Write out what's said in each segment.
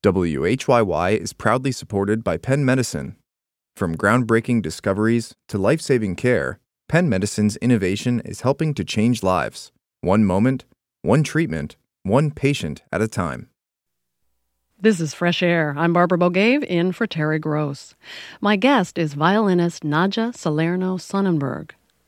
WHYY is proudly supported by Penn Medicine. From groundbreaking discoveries to life-saving care, Penn Medicine's innovation is helping to change lives. One moment, one treatment, one patient at a time. This is Fresh Air. I'm Barbara Bogave in for Terry Gross. My guest is violinist Nadja Salerno-Sonnenberg.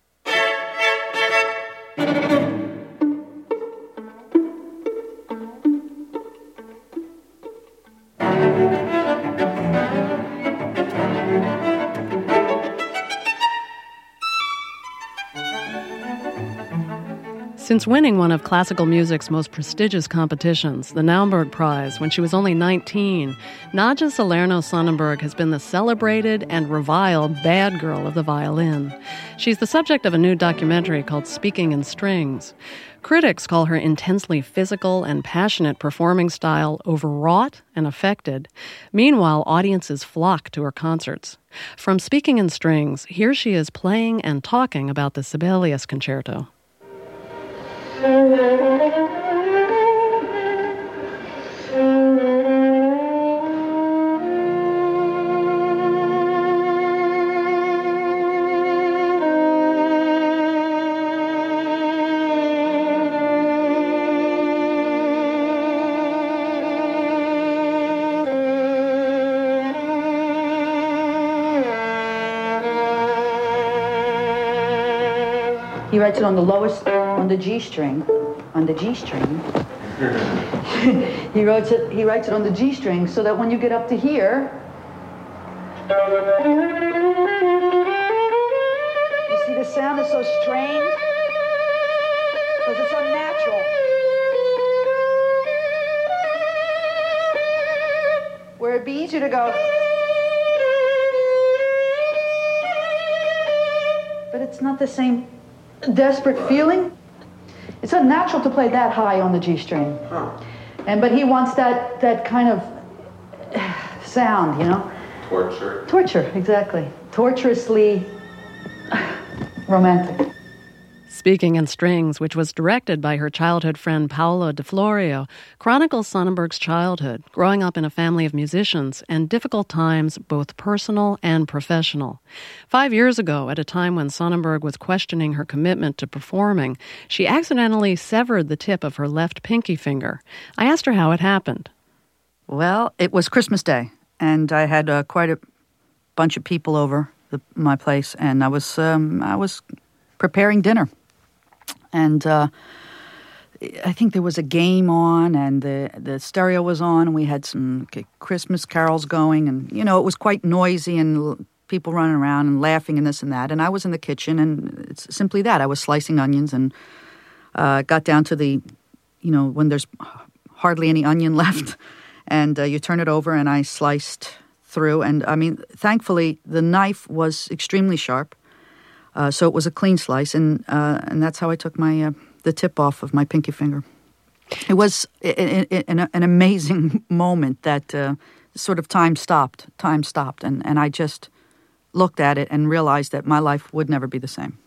Since winning one of classical music's most prestigious competitions, the Naumburg Prize, when she was only 19, Nadja Salerno-Sonnenberg has been the celebrated and reviled bad girl of the violin. She's the subject of a new documentary called Speaking in Strings. Critics call her intensely physical and passionate performing style overwrought and affected. Meanwhile, audiences flock to her concerts. From Speaking in Strings, here she is playing and talking about the Sibelius Concerto. He writes it on the lowest, on the G string. On the G string. He writes it on the G string so that when you get up to here, you see the sound is so strained because it's unnatural. Where it'd be easier to go, but it's not the same desperate feeling. It's unnatural to play that high on the G string. But he wants that kind of sound, you know? Torture, exactly. Torturously romantic. Speaking in Strings, which was directed by her childhood friend Paolo De Florio, chronicles Sonnenberg's childhood, growing up in a family of musicians, and difficult times, both personal and professional. 5 years ago, at a time when Sonnenberg was questioning her commitment to performing, she accidentally severed the tip of her left pinky finger. I asked her how it happened. Well, it was Christmas Day, and I had quite a bunch of people over my place, and I was preparing dinner. And I think there was a game on, and the stereo was on, and we had some Christmas carols going, and, you know, it was quite noisy, and people running around and laughing and this and that. And I was in the kitchen, and it's simply that. I was slicing onions, and got down to the, you know, when there's hardly any onion left, and you turn it over, and I sliced through. And, I mean, thankfully, the knife was extremely sharp. So it was a clean slice, and that's how I took the tip off of my pinky finger. It was an amazing moment that sort of time stopped, and I just looked at it and realized that my life would never be the same.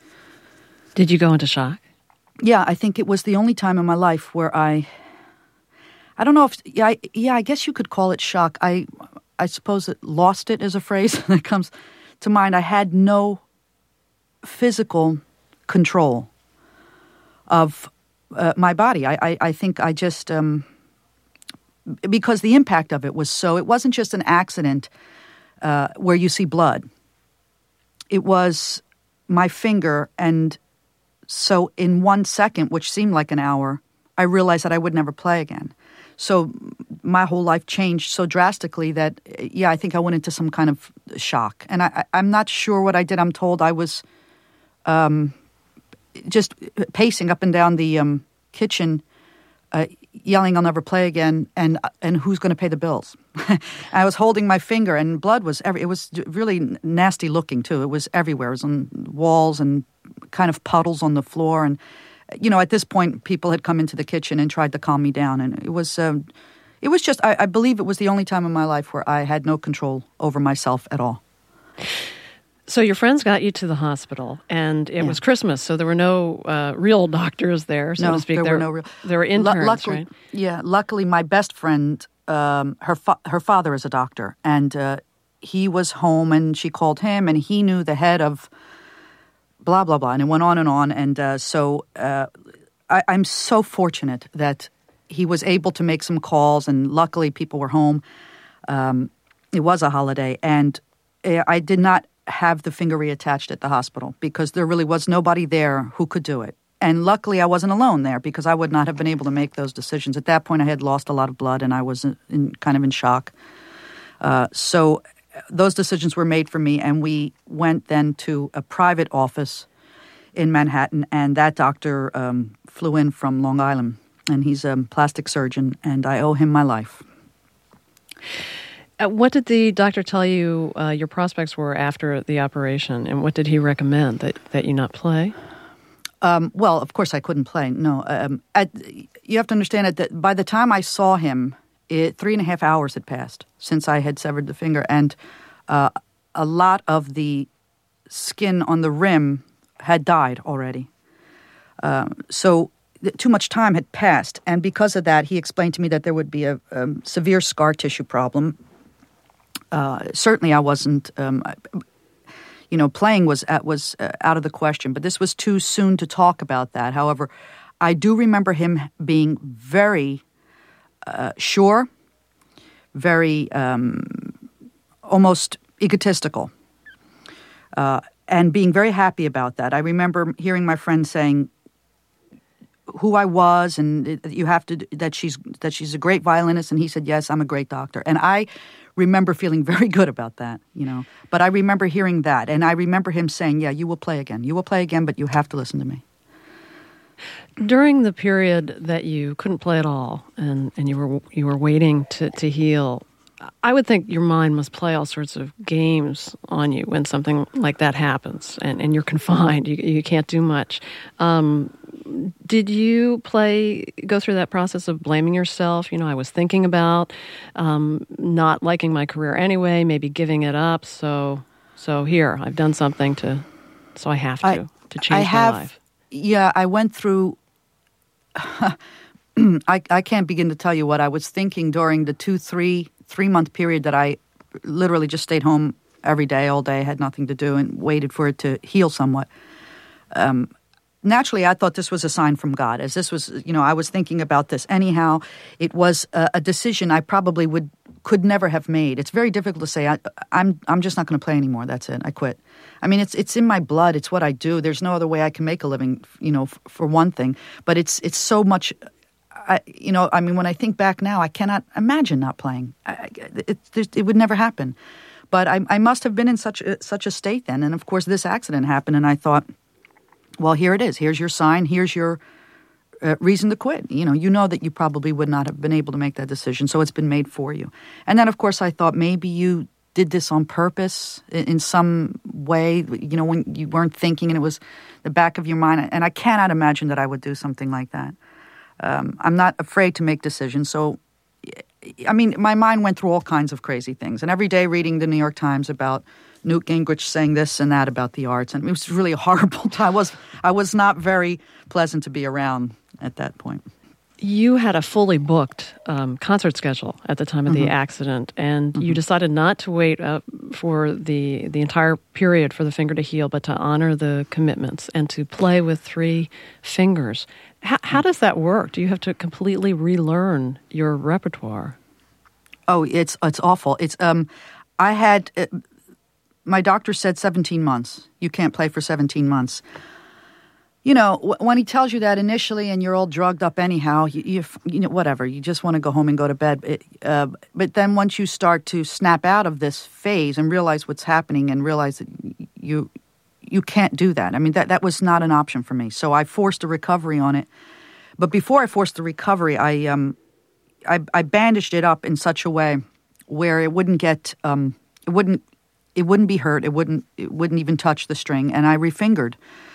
Did you go into shock? Yeah, I think it was the only time in my life where I don't know if, I guess you could call it shock. I suppose that lost it is a phrase that comes to mind. I had no physical control of my body. I think I just, because the impact of it was so, it wasn't just an accident where you see blood. It was my finger, and so in 1 second, which seemed like an hour, I realized that I would never play again. So my whole life changed so drastically that, I think I went into some kind of shock. And I'm not sure what I did. I'm told I was just pacing up and down the kitchen, yelling, "I'll never play again," and who's going to pay the bills? I was holding my finger, and blood was it was really nasty looking too. It was everywhere. It was on walls and kind of puddles on the floor. And, you know, at this point, people had come into the kitchen and tried to calm me down. And it was just, I believe it was the only time in my life where I had no control over myself at all. So your friends got you to the hospital, and it was Christmas, so there were no real doctors there, so to speak. There were no real. There were interns, luckily, right? Yeah, luckily my best friend her father is a doctor, and he was home, and she called him, and he knew the head of blah, blah, blah, and it went on. And so I'm so fortunate that he was able to make some calls, and luckily people were home. It was a holiday, and I did not have the finger reattached at the hospital because there really was nobody there who could do it. And luckily I wasn't alone there because I would not have been able to make those decisions. At that point I had lost a lot of blood and I was kind of in shock. So those decisions were made for me, and we went then to a private office in Manhattan, and that doctor flew in from Long Island, and he's a plastic surgeon, and I owe him my life. What did the doctor tell you your prospects were after the operation, and what did he recommend, that you not play? Well, of course I couldn't play, no. You have to understand that by the time I saw him, 3.5 hours had passed since I had severed the finger, and a lot of the skin on the rim had died already. So too much time had passed, and because of that, he explained to me that there would be a severe scar tissue problem. Certainly I wasn't, playing was out of the question, but this was too soon to talk about that. However, I do remember him being very sure, very almost egotistical, and being very happy about that. I remember hearing my friend saying who I was, and you have to that she's a great violinist, and he said, yes, I'm a great doctor. And I remember feeling very good about that, But I remember hearing that, and I remember him saying, yeah, you will play again, but you have to listen to me. During the period that you couldn't play at all, and you were waiting to heal, I would think your mind must play all sorts of games on you when something like that happens, and you're confined. You can't do much. Did you go through that process of blaming yourself? I was thinking about not liking my career anyway, maybe giving it up. So here, I've done something so I have to change my life. Yeah, I went through. I can't begin to tell you what I was thinking during the 3-month period that I literally just stayed home every day, all day, had nothing to do, and waited for it to heal somewhat. Naturally, I thought this was a sign from God, as this was, I was thinking about this. Anyhow, it was a decision I probably could never have made. It's very difficult to say, I'm just not going to play anymore. That's it. I quit. I mean, it's in my blood. It's what I do. There's no other way I can make a living, for one thing. But it's so much. When I think back now, I cannot imagine not playing. It would never happen. But I must have been in such a state then. And of course, this accident happened, and I thought, well, here it is. Here's your sign. Here's your reason to quit. You know that you probably would not have been able to make that decision, so it's been made for you. And then, of course, I thought maybe you did this on purpose in some way, when you weren't thinking and it was the back of your mind. And I cannot imagine that I would do something like that. I'm not afraid to make decisions. So, my mind went through all kinds of crazy things. And every day reading the New York Times about Newt Gingrich saying this and that about the arts. And it was really horrible. I was not very pleasant to be around at that point. You had a fully booked concert schedule at the time of the accident, and you decided not to wait for the entire period for the finger to heal, but to honor the commitments and to play with 3 fingers. How does that work? Do you have to completely relearn your repertoire? Oh, it's awful. I had my doctor said 17 months. You can't play for 17 months. When he tells you that initially and you're all drugged up anyhow, you whatever, you just want to go home and go to bed. But then once you start to snap out of this phase and realize what's happening and realize that you can't do that. I mean, that was not an option for me. So I forced a recovery on it. But before I forced the recovery, I bandaged it up in such a way where it wouldn't get it wouldn't be hurt. It wouldn't even touch the string. And I refingered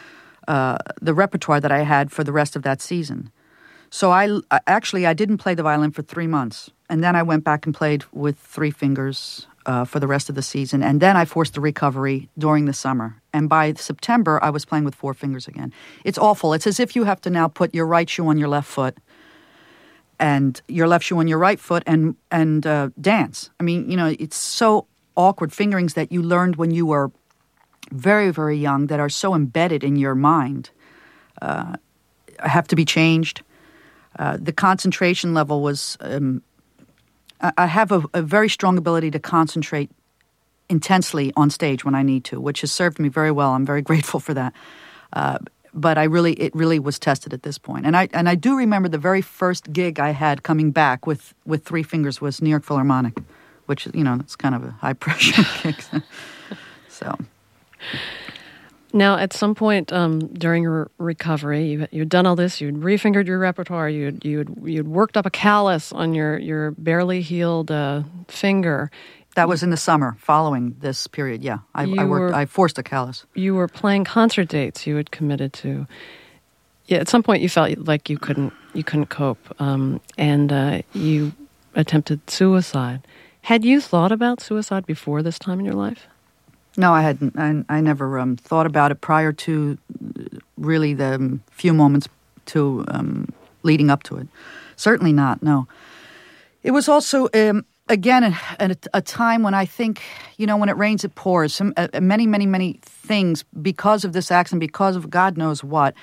the repertoire that I had for the rest of that season. So I didn't play the violin for 3 months. And then I went back and played with 3 fingers for the rest of the season. And then I forced the recovery during the summer. And by September, I was playing with 4 fingers again. It's awful. It's as if you have to now put your right shoe on your left foot and your left shoe on your right foot and dance. I mean, it's so awkward fingerings that you learned when you were very, very young that are so embedded in your mind have to be changed. The concentration level was... I have a very strong ability to concentrate intensely on stage when I need to, which has served me very well. I'm very grateful for that. But it really was tested at this point. And I do remember the very first gig I had coming back with three fingers was New York Philharmonic, which, it's kind of a high pressure gig. So... Now, at some point during your recovery, you'd done all this. You'd refingered your repertoire. You'd worked up a callus on your barely healed finger. That was in the summer following this period. Yeah, I forced a callus. You were playing concert dates you had committed to. Yeah, at some point you felt like you couldn't cope, and you attempted suicide. Had you thought about suicide before this time in your life? No, I hadn't. I never thought about it prior to really the few moments to leading up to it. Certainly not, no. It was also, again, a time when I think, when it rains, it pours. Many, many, many things because of this accident, because of God knows what.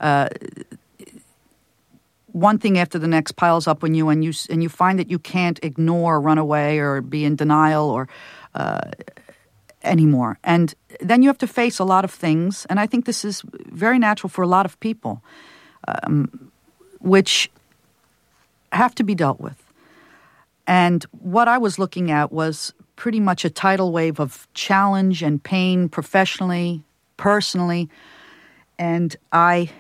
One thing after the next piles up on you, and you find that you can't ignore, run away, or be in denial, or... anymore. And then you have to face a lot of things, and I think this is very natural for a lot of people, which have to be dealt with. And what I was looking at was pretty much a tidal wave of challenge and pain professionally, personally, and I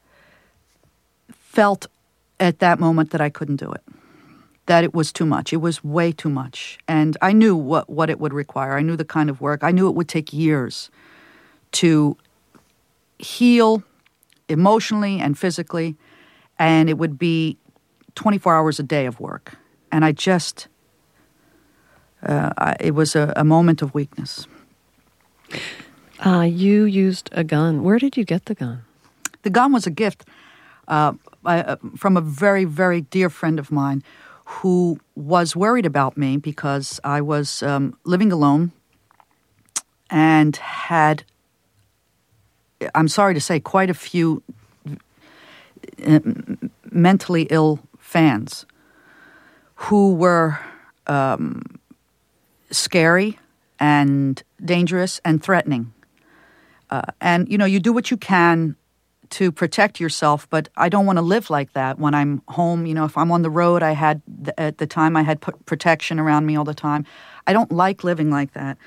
felt at that moment that I couldn't do it. That it was too much. It was way too much. And I knew what it would require. I knew the kind of work. I knew it would take years to heal emotionally and physically, and it would be 24 hours a day of work. And I just, it was a moment of weakness. You used a gun. Where did you get the gun? The gun was a gift from a very, very dear friend of mine who was worried about me because I was living alone and had, I'm sorry to say, quite a few mentally ill fans who were scary and dangerous and threatening. And, you do what you can to protect yourself, but I don't want to live like that when I'm home. If I'm on the road, at the time I had protection around me all the time. I don't like living like that.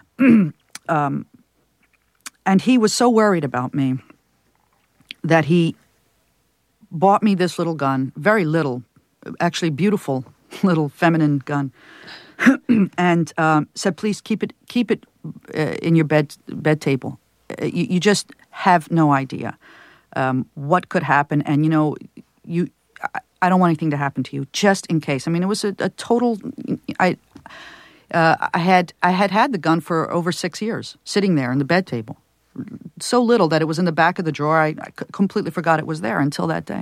And he was so worried about me that he bought me this little gun, very little, actually beautiful little feminine gun, and said, "Please keep it in your bed table. You just have no idea what could happen, and I don't want anything to happen to you, just in case." I mean, it was a total. I had had the gun for over 6 years, sitting there in the bed table, so little that it was in the back of the drawer. I completely forgot it was there until that day.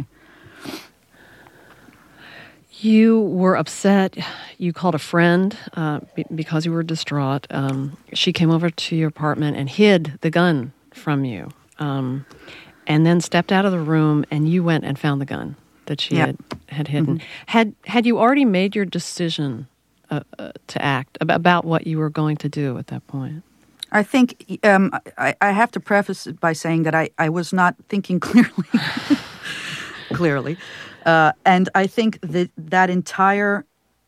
You were upset. You called a friend because you were distraught. She came over to your apartment and hid the gun from you, and then stepped out of the room, and you went and found the gun that she had hidden. Mm-hmm. Had you already made your decision to act about what you were going to do at that point? I think I have to preface it by saying that I was not thinking clearly. Clearly. And I think that entire...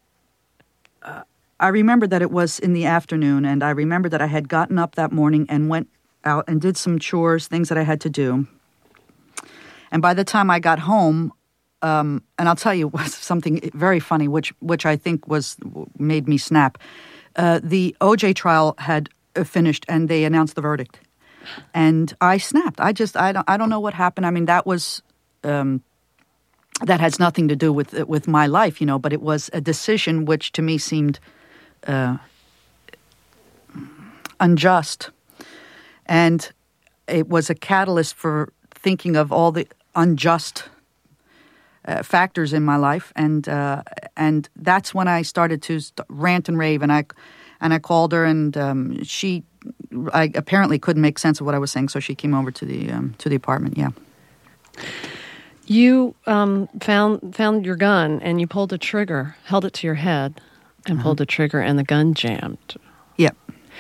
I remember that it was in the afternoon, and I remember that I had gotten up that morning and went out and did some chores, things that I had to do. And by the time I got home, and I'll tell you something very funny, which I think made me snap. The O.J. trial had finished, and they announced the verdict, and I snapped. I don't know what happened. I mean, that was that has nothing to do with my life, but it was a decision which to me seemed unjust, and it was a catalyst for thinking of all the unjust factors in my life, and that's when I started to rant and rave, and I called her, and I apparently couldn't make sense of what I was saying, so she came over to the apartment. Yeah. You found your gun and you pulled the trigger, held it to your head, and pulled the trigger, and the gun jammed. Yep.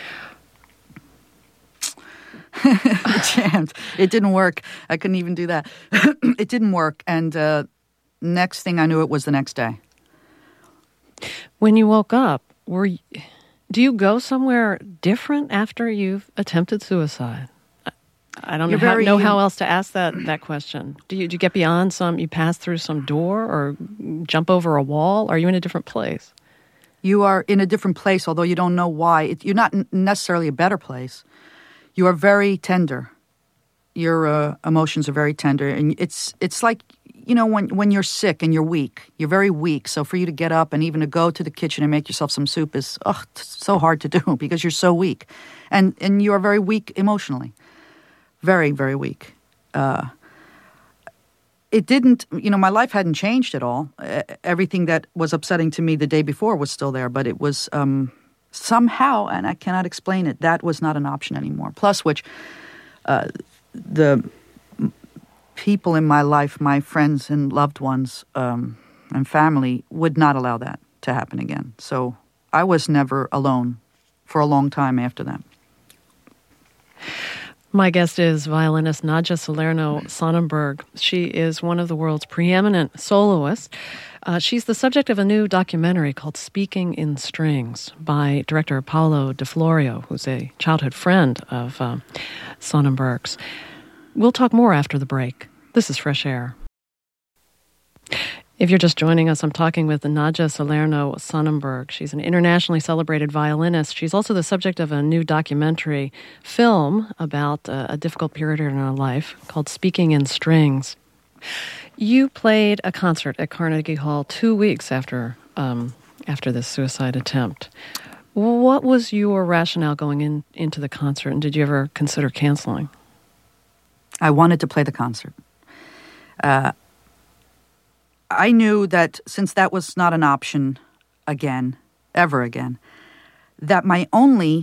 It jammed. It didn't work. I couldn't even do that. It didn't work, and next thing I knew, it was the next day. When you woke up, do you go somewhere different after you've attempted suicide? I don't know how else to ask that question. Do you get beyond you pass through some door or jump over a wall? Are you in a different place? You are in a different place, although you don't know why. You're not necessarily a better place. You are very tender. Your emotions are very tender. And it's like, when you're sick and you're weak, you're very weak. So for you to get up and even to go to the kitchen and make yourself some soup is so hard to do because you're so weak. And you are very weak emotionally. Very, very weak. It didn't, my life hadn't changed at all. Everything that was upsetting to me the day before was still there, but it was somehow, and I cannot explain it, that was not an option anymore. Plus which, the people in my life, my friends and loved ones and family would not allow that to happen again. So I was never alone for a long time after that. My guest is violinist Nadja Salerno-Sonnenberg. She is one of the world's preeminent soloists. She's the subject of a new documentary called Speaking in Strings by director Paolo Di Florio, who's a childhood friend of Sonnenberg's. We'll talk more after the break. This is Fresh Air. If you're just joining us, I'm talking with Nadja Salerno-Sonnenberg. She's an internationally celebrated violinist. She's also the subject of a new documentary film about a difficult period in her life called Speaking in Strings. You played a concert at Carnegie Hall 2 weeks after this suicide attempt. What was your rationale going into the concert, and did you ever consider canceling? I wanted to play the concert. I knew that since that was not an option ever again, that my only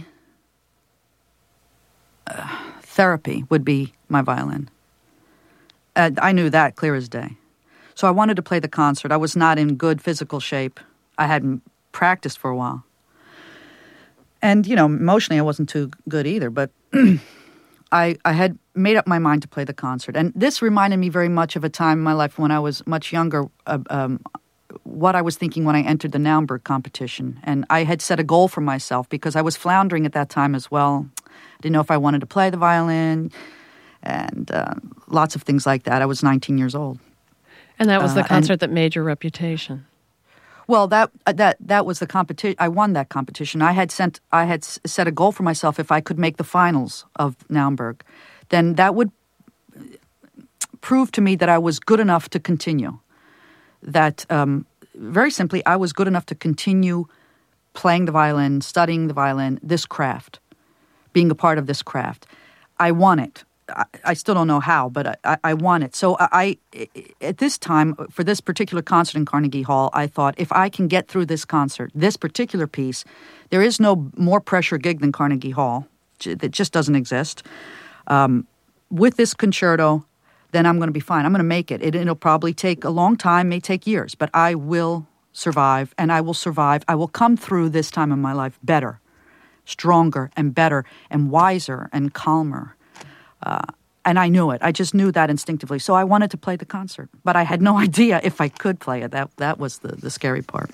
therapy would be my violin. I knew that clear as day. So I wanted to play the concert. I was not in good physical shape. I hadn't practiced for a while. And, emotionally I wasn't too good either, but I had made up my mind to play the concert. And this reminded me very much of a time in my life when I was much younger, what I was thinking when I entered the Naumburg competition. And I had set a goal for myself because I was floundering at that time as well. I didn't know if I wanted to play the violin and lots of things like that. I was 19 years old. And that was the concert that made your reputation. Well, that was the competition. I won that competition. I had set a goal for myself. If I could make the finals of Naumburg, then that would prove to me that I was good enough to continue. That very simply, I was good enough to continue playing the violin, studying the violin, this craft, being a part of this craft. I won it. I still don't know how, but I won it. So I at this time, for this particular concert in Carnegie Hall, I thought, if I can get through this concert, this particular piece, there is no more pressure gig than Carnegie Hall. It just doesn't exist. With this concerto, then I'm going to be fine. I'm going to make it. It'll probably take a long time, may take years, but I will survive, and I will survive. I will come through this time in my life better, stronger and better and wiser and calmer. And I knew it. I just knew that instinctively. So I wanted to play the concert, but I had no idea if I could play it. That was the scary part.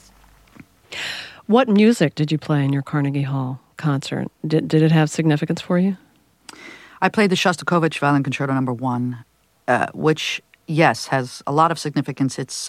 What music did you play in your Carnegie Hall concert? Did it have significance for you? I played the Shostakovich Violin Concerto No. 1, which, yes, has a lot of significance. It's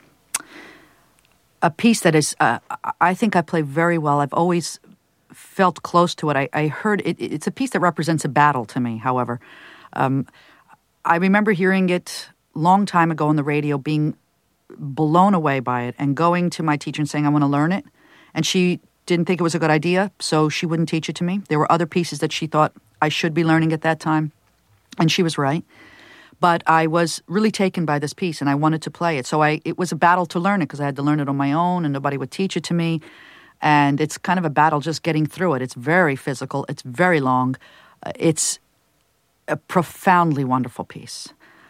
a piece that is, I think I play very well. I've always felt close to it. I heard it. It's a piece that represents a battle to me, however. I remember hearing it long time ago on the radio, being blown away by it, and going to my teacher and saying, I want to learn it. And she didn't think it was a good idea, so she wouldn't teach it to me. There were other pieces that she thought I should be learning at that time, and she was right. But I was really taken by this piece, and I wanted to play it. So it was a battle to learn it because I had to learn it on my own, and nobody would teach it to me. And it's kind of a battle just getting through it. It's very physical. It's very long. It's a profoundly wonderful piece.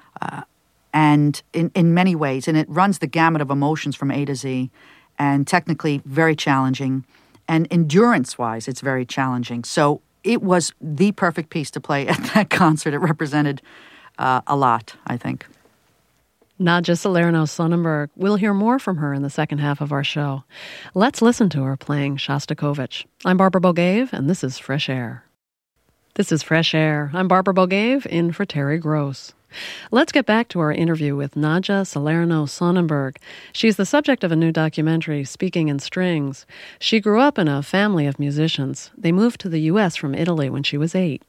And in many ways, and it runs the gamut of emotions from A to Z, and technically very challenging. And endurance-wise, it's very challenging. So it was the perfect piece to play at that concert. It represented a lot, I think. Nadja Salerno-Sonnenberg. We'll hear more from her in the second half of our show. Let's listen to her playing Shostakovich. I'm Barbara Bogave, and this is Fresh Air. This is Fresh Air. I'm Barbara Bogave, in for Terry Gross. Let's get back to our interview with Nadja Salerno-Sonnenberg. She's the subject of a new documentary, Speaking in Strings. She grew up in a family of musicians. They moved to the U.S. from Italy when she was 8.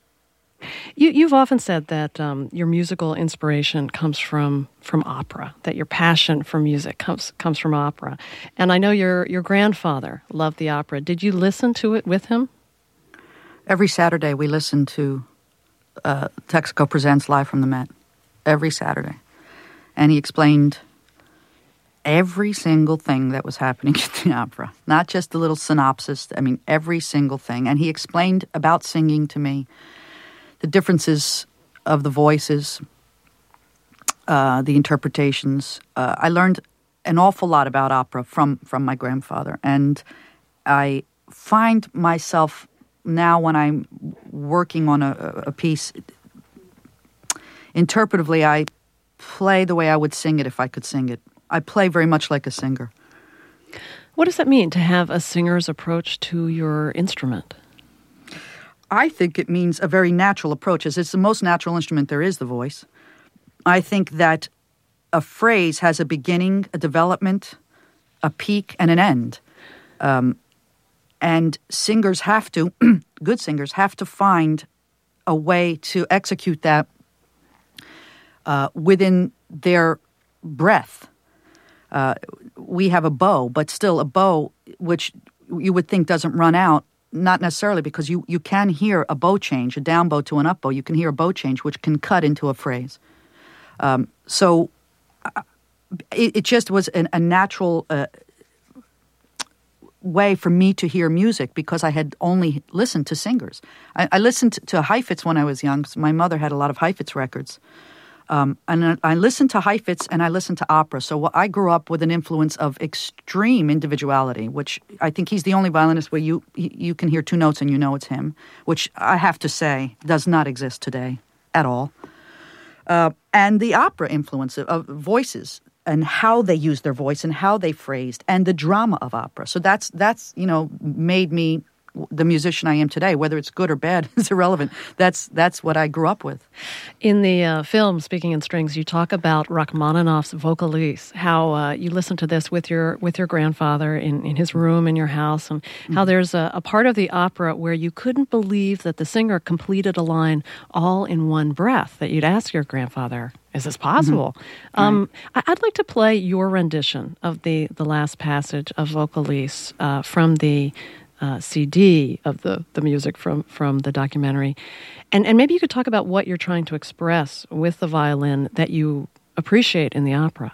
You've often said that your musical inspiration comes from opera, that your passion for music comes from opera. And I know your grandfather loved the opera. Did you listen to it with him? Every Saturday we listened to Texaco Presents Live from the Met. Every Saturday. And he explained every single thing that was happening at the opera. Not just the little synopsis. I mean, every single thing. And he explained about singing to me, the differences of the voices, the interpretations. I learned an awful lot about opera from my grandfather. And I find myself now when I'm working on a piece, interpretively, I play the way I would sing it if I could sing it. I play very much like a singer. What does that mean to have a singer's approach to your instrument? I think it means a very natural approach. As it's the most natural instrument there is, the voice. I think that a phrase has a beginning, a development, a peak, and an end. And singers have to, good singers, have to find a way to execute that within their breath. We have a bow, but still a bow which you would think doesn't run out. Not necessarily, because you can hear a bow change, a down bow to an up bow. You can hear a bow change, which can cut into a phrase. So it just was a natural way for me to hear music because I had only listened to singers. I listened to Heifetz when I was young. So my mother had a lot of Heifetz records. And I listened to Heifetz and I listened to opera. So I grew up with an influence of extreme individuality, which I think he's the only violinist where you can hear two notes and you know it's him, which I have to say does not exist today at all. And the opera influence of voices and how they use their voice and how they phrased and the drama of opera. So that's made me the musician I am today. Whether it's good or bad is irrelevant. That's what I grew up with. In the film Speaking in Strings, you talk about Rachmaninoff's Vocalise, how you listened to this with your grandfather in his room in your house, and how there's a part of the opera where you couldn't believe that the singer completed a line all in one breath, that you'd ask your grandfather, is this possible? Right. I'd like to play your rendition of the last passage of Vocalise from the CD of the music from the documentary. And maybe you could talk about what you're trying to express with the violin that you appreciate in the opera.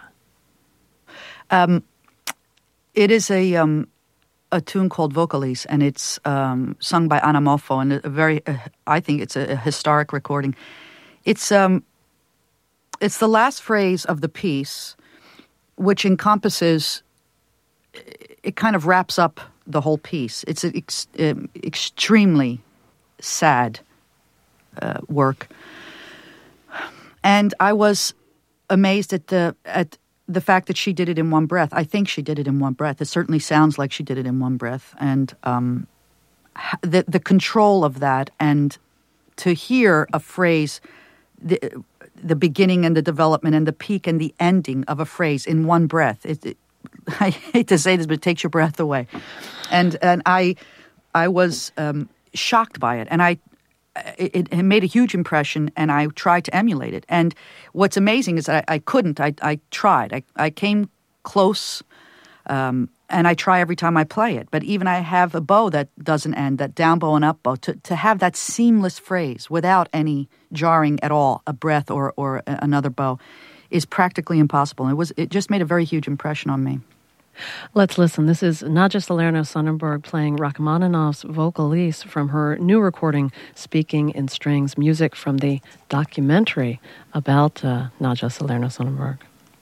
It is a tune called Vocalise, and it's sung by Anna Moffo, and I think it's a historic recording. It's the last phrase of the piece, which encompasses, it kind of wraps up the whole piece. It's an extremely sad work, and I was amazed at the fact that she did it in one breath. I think she did it in one breath. It certainly sounds like she did it in one breath, and the control of that, and to hear a phrase, the beginning and the development and the peak and the ending of a phrase in one breath. I hate to say this, but it takes your breath away. And I was shocked by it, and it made a huge impression, and I tried to emulate it. And what's amazing is that I couldn't. I tried. I came close. And I try every time I play it. But even I have a bow that doesn't end, that down bow and up bow, to have that seamless phrase without any jarring at all, a breath or another bow, is practically impossible. It just made a very huge impression on me. Let's listen. This is Nadja Salerno-Sonnenberg playing Rachmaninoff's Vocalise from her new recording, Speaking in Strings, music from the documentary about Nadja Salerno-Sonnenberg.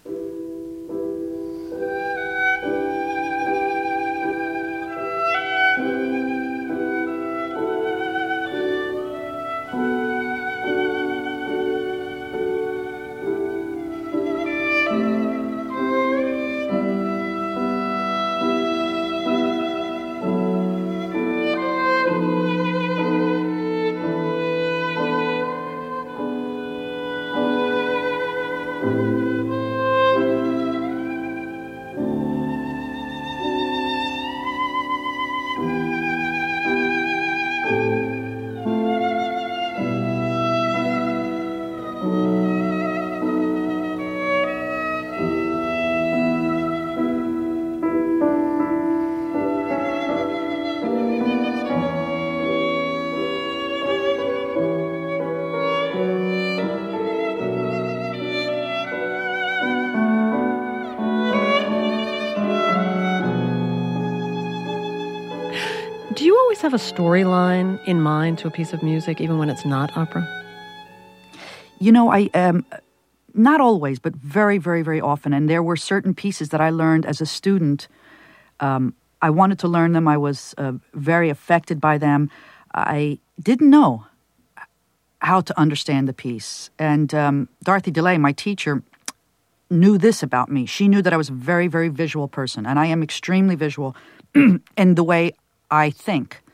Do you always have a storyline in mind to a piece of music, even when it's not opera? You know, I not always, but very, very, very often. And there were certain pieces that I learned as a student. I wanted to learn them. I was very affected by them. I didn't know how to understand the piece. And Dorothy DeLay, my teacher, knew this about me. She knew that I was a very, very visual person, and I am extremely visual in the way I think.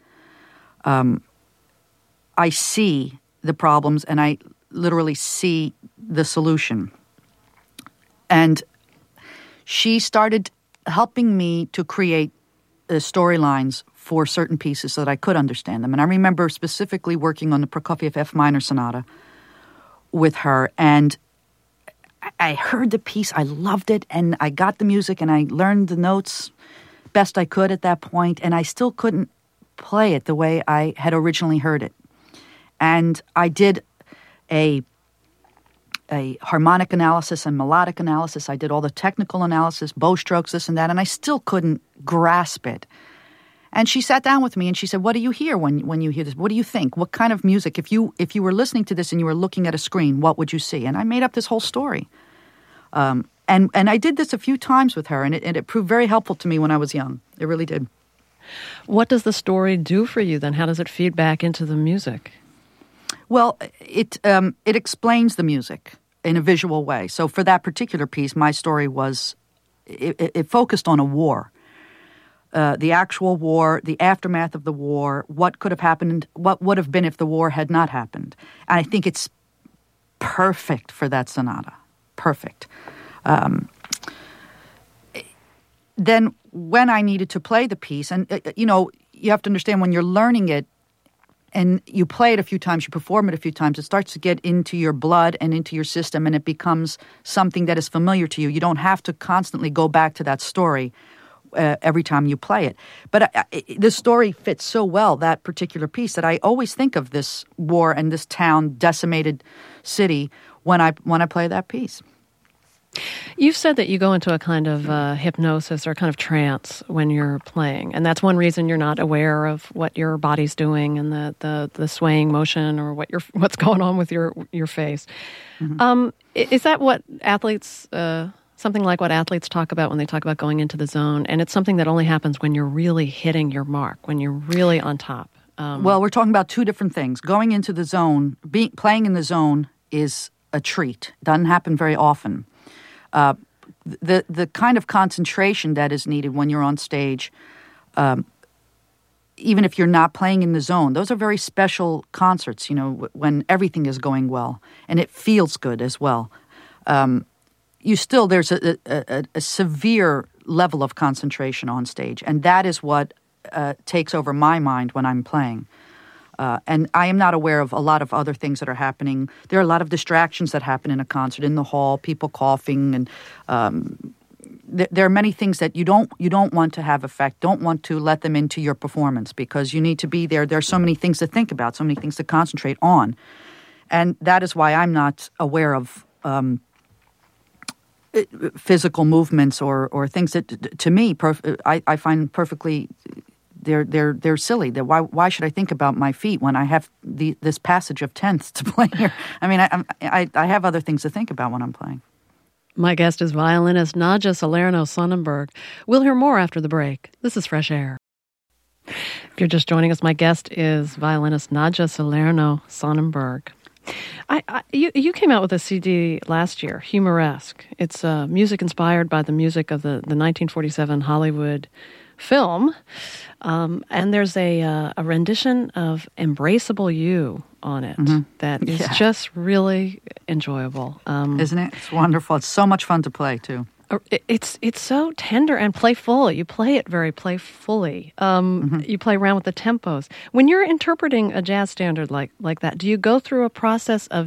I see the problems, and I literally see the solution. And she started helping me to create storylines for certain pieces so that I could understand them. And I remember specifically working on the Prokofiev F minor sonata with her, and I heard the piece, I loved it, and I got the music, and I learned the notes best I could at that point, and I still couldn't play it the way I had originally heard it. And I did a harmonic analysis and melodic analysis. I did all the technical analysis, bow strokes, this and that, and I still couldn't grasp it. And she sat down with me and she said, "What do you hear when you hear this? What do you think? What kind of music? If you were listening to this and you were looking at a screen, what would you see?" And I made up this whole story. And I did this a few times with her, and it proved very helpful to me when I was young. It really did. What does the story do for you then? How does it feed back into the music? Well, it explains the music in a visual way. So for that particular piece, my story was, it focused on a war. The actual war, the aftermath of the war, what could have happened, what would have been if the war had not happened. And I think it's perfect for that sonata. Perfect. Then when I needed to play the piece, and you have to understand when you're learning it and you play it a few times, you perform it a few times, it starts to get into your blood and into your system, and it becomes something that is familiar to you. You don't have to constantly go back to that story every time you play it. But the story fits so well, that particular piece, that I always think of this war and this town, decimated city, when I play that piece. You've said that you go into a kind of hypnosis or kind of trance when you're playing, and that's one reason you're not aware of what your body's doing and the swaying motion or what's going on with your face. Mm-hmm. Is that what athletes, something like what athletes talk about when they talk about going into the zone? And it's something that only happens when you're really hitting your mark, when you're really on top. Well, we're talking about two different things. Going into the zone, playing in the zone is a treat. Doesn't happen very often. The kind of concentration that is needed when you're on stage, even if you're not playing in the zone, those are very special concerts, when everything is going well and it feels good as well. There's a severe level of concentration on stage, and that is what takes over my mind when I'm playing. And I am not aware of a lot of other things that are happening. There are a lot of distractions that happen in a concert, in the hall, people coughing and there are many things that you don't want to have effect, don't want to let them into your performance because you need to be there. There are so many things to think about, so many things to concentrate on. And that is why I'm not aware of physical movements or things that, to me, I find perfectly, they're silly. Why should I think about my feet when I have this passage of tenths to play here? I mean, I have other things to think about when I'm playing. My guest is violinist Nadja Salerno-Sonnenberg. We'll hear more after the break. This is Fresh Air. If you're just joining us, my guest is violinist Nadja Salerno-Sonnenberg. You came out with a CD last year, Humoresque. It's music inspired by the music of the 1947 Hollywood film. And there's a rendition of Embraceable You on it that is just really enjoyable. Isn't it? It's wonderful. It's so much fun to play, too. It's so tender and playful. You play it very playfully. You play around with the tempos. When you're interpreting a jazz standard like that, do you go through a process of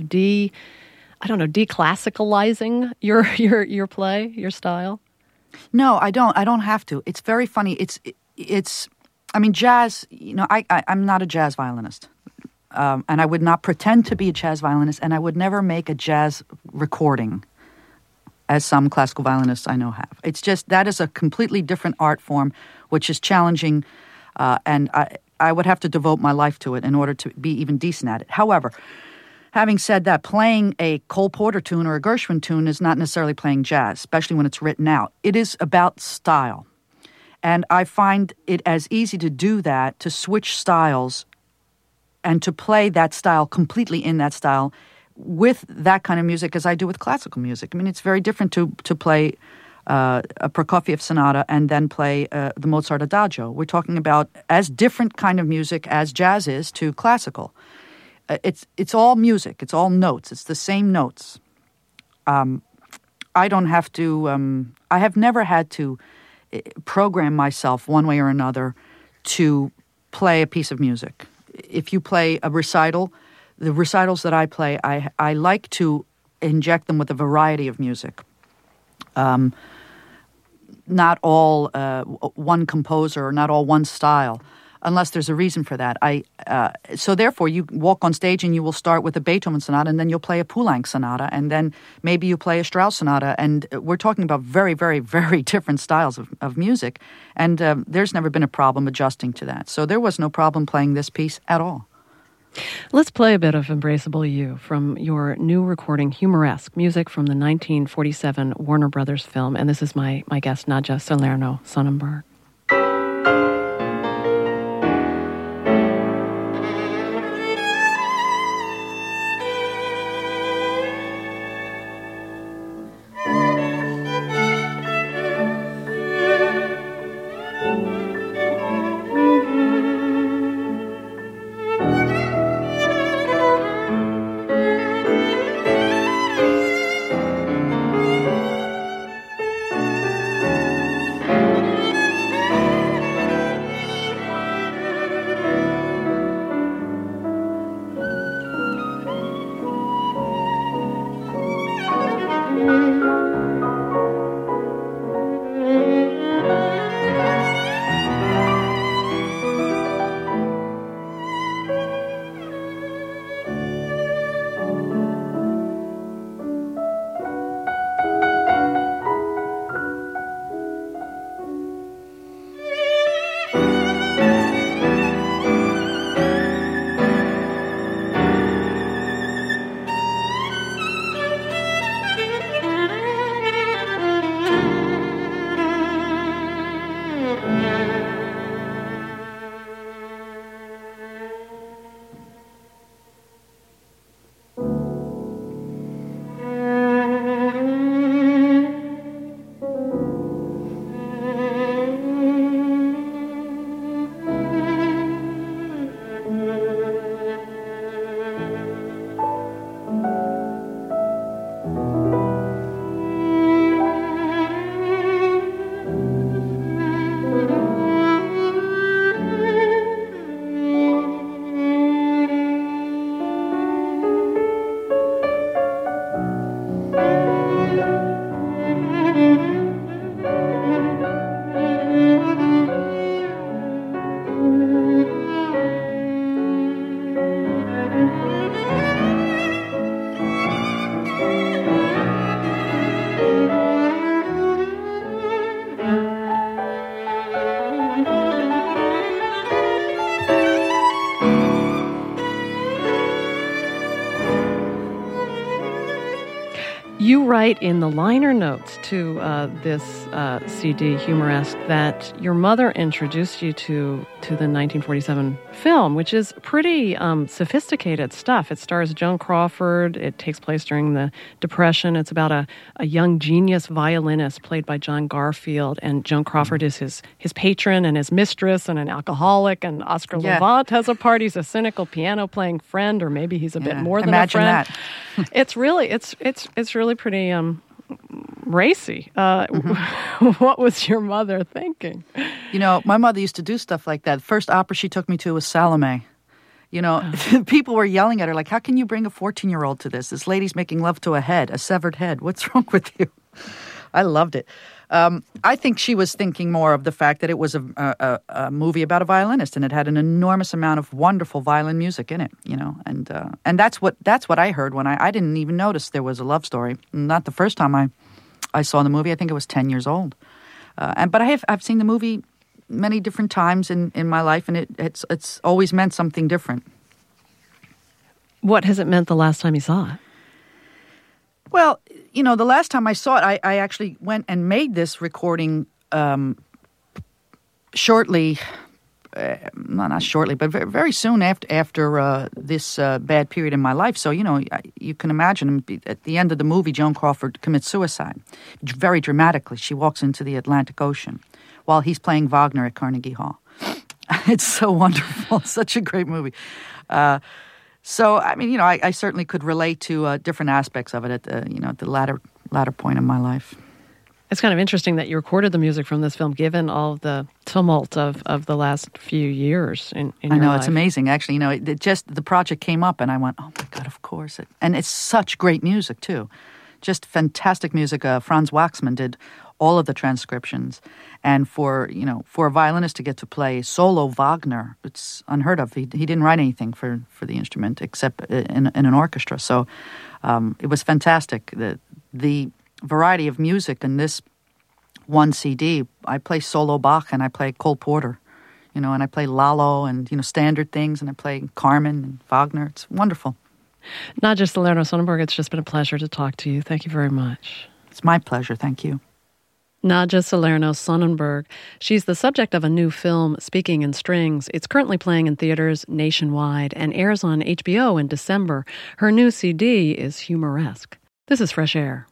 declassicalizing your play, your style? No, I don't. I don't have to. It's very funny. I mean, jazz, I'm not a jazz violinist. And I would not pretend to be a jazz violinist, and I would never make a jazz recording, as some classical violinists I know have. It's just, that is a completely different art form, which is challenging, and I would have to devote my life to it in order to be even decent at it. However, having said that, playing a Cole Porter tune or a Gershwin tune is not necessarily playing jazz, especially when it's written out. It is about style. And I find it as easy to do that, to switch styles and to play that style completely in that style with that kind of music as I do with classical music. I mean, it's very different to play a Prokofiev sonata and then play the Mozart Adagio. We're talking about as different kind of music as jazz is to classical. It's all music. It's all notes. It's the same notes. I don't have to. I have never had to program myself one way or another to play a piece of music. If you play a recital, the recitals that I play, I like to inject them with a variety of music. Not all one composer or not all one style, unless there's a reason for that. So therefore, you walk on stage and you will start with a Beethoven sonata, and then you'll play a Poulenc sonata, and then maybe you play a Strauss sonata, and we're talking about very, very, very different styles of music, and there's never been a problem adjusting to that. So there was no problem playing this piece at all. Let's play a bit of Embraceable You from your new recording, Humoresque, music from the 1947 Warner Brothers film, and this is my guest, Nadja Salerno-Sonnenberg. You write in the liner notes to this CD, Humoresque, that your mother introduced you to the 1947 film, which is pretty sophisticated stuff. It stars Joan Crawford. It takes place during the Depression. It's about a young genius violinist played by John Garfield, and Joan Crawford is his patron and his mistress and an alcoholic, and Oscar Levant has a part. He's a cynical piano-playing friend, or maybe he's a bit more than a friend. Imagine that. It's really pretty racy. What was your mother thinking? You know, my mother used to do stuff like that. The first opera she took me to was Salome. You know, people were yelling at her, like, how can you bring a 14-year-old to this? This lady's making love to a severed head. What's wrong with you? I loved it. I think she was thinking more of the fact that it was a movie about a violinist, and it had an enormous amount of wonderful violin music in it, you know, and that's what I heard when I didn't even notice there was a love story. Not the first time I saw the movie. I think I was 10 years old, but I've seen the movie many different times in my life, and it's always meant something different. What has it meant the last time you saw it? Well, you know, the last time I saw it, I actually went and made this recording shortly, not shortly, but very, very soon after this bad period in my life. So, you know, you can imagine at the end of the movie, Joan Crawford commits suicide. Very dramatically. She walks into the Atlantic Ocean while he's playing Wagner at Carnegie Hall. It's so wonderful. Such a great movie. So, I mean, you know, I certainly could relate to different aspects of it at the latter point in my life. It's kind of interesting that you recorded the music from this film, given all of the tumult of the last few years in your life. I know, it's amazing. Actually, you know, the project came up, and I went, oh my God, of course. And it's such great music, too. Just fantastic music. Franz Waxman did all of the transcriptions. And for a violinist to get to play solo Wagner, it's unheard of. He didn't write anything for the instrument except in an orchestra. So it was fantastic. The variety of music in this one CD, I play solo Bach and I play Cole Porter, you know, and I play Lalo and, you know, standard things, and I play Carmen and Wagner. It's wonderful. Nadja Salerno-Sonnenberg, it's just been a pleasure to talk to you. Thank you very much. It's my pleasure. Thank you. Nadja Salerno-Sonnenberg. She's the subject of a new film, Speaking in Strings. It's currently playing in theaters nationwide and airs on HBO in December. Her new CD is Humoresque. This is Fresh Air.